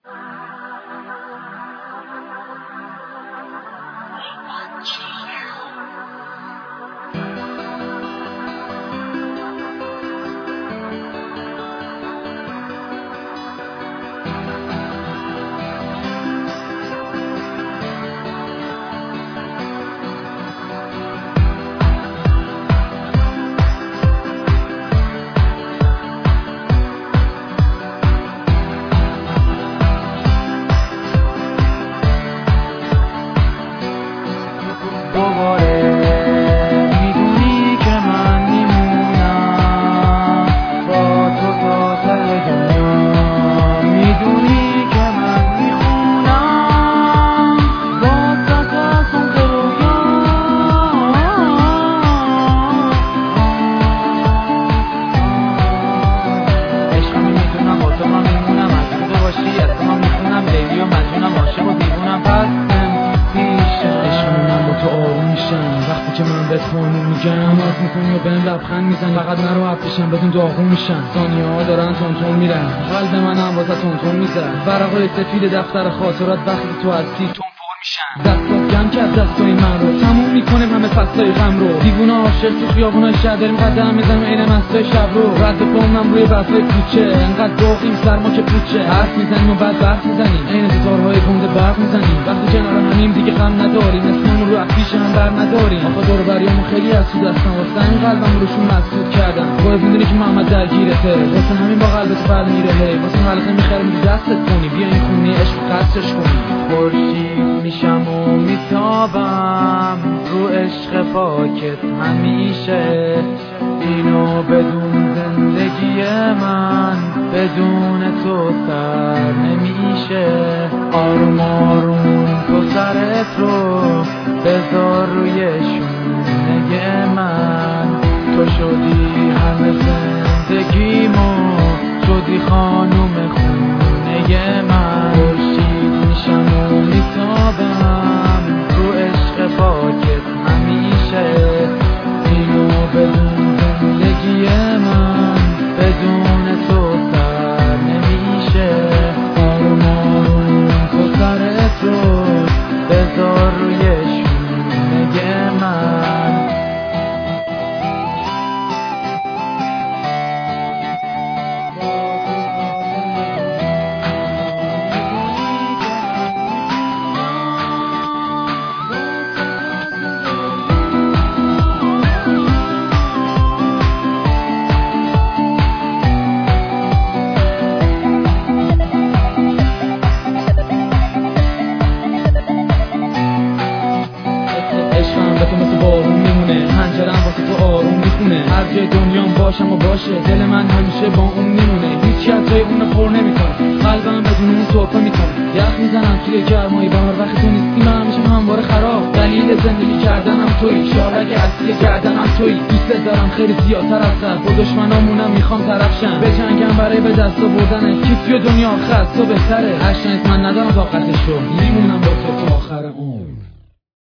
وقتی که من بهت خانوم میگم عرض میکنی و بهم لبخند میزنی، فقط نرو حرفشم بدون داغون میشن. ثانیه ها دارن تون میرن، قلب منم واسه تون میزن. ورقای سفید دفتر خاطرات وقتی تو هستی تون پر میشن. دستات گم کرد دستای من رو، تموم میکنیم همه فصلای غم رو. دیوونه عاشق تو خیابونای شهر داریم قدم میزنیم عین مستای شب رو. رد پامونم روی برفای کوچه، انقدر داغیم سرما که پوچه. حرف میزنیم و بعد برف میزنیم عین ستارهای گنده برق میزنیم. وقتی کنار همیم دیگه غم نداریم، اسممون رو افیش هم بر نداریم. آخه دور بریامون خیلی حسود هستن، واسه این قلبم روشون مسدود کردم. خودت میدونی که محمد درگیرته، واسه همین با قلبت بر میره. هی واسه حلقه میخرم دستت کنی، بیا این خونه عشق قصرش کنی. خورشید میشم و میتابم رو عشق پاکت همیشه. اینو بدون زندگی من بدون تو سر نمیشه. آروم آروم تو سرت رو بذار روی شونه من. تو شدی همه زندگیمو، شدی خانوم خونه من. خورشید میشم و میتابم رو عشق پاکت همیشه. اینو بدون زندگی من بدون تو سر نمیشه. آروم آروم تو سرت رو بذار روی شونه من. هر جای دنیام باشم و باشه، دل من همیشه با اون میمونه. هیچ از جای اونو پر نمیکنه، قلبم بدون اون سرفه میکنه. یخ میزنم توی گرمای بهار وقتی تو نیستی، من همیشه همواره خراب. دلیل زندگی کردنم تویی، شارک اصلی گردنم تویی. دوست دارم خیلی زیادتر از سر، با دشمنامونم میخوام طرفشن. بجنگم برای به دست آوردنش، کیفی و دنیا خست و بهتره. هر شنیز من ندارم طاقتشو، میمونم با تو تا آخر عمر.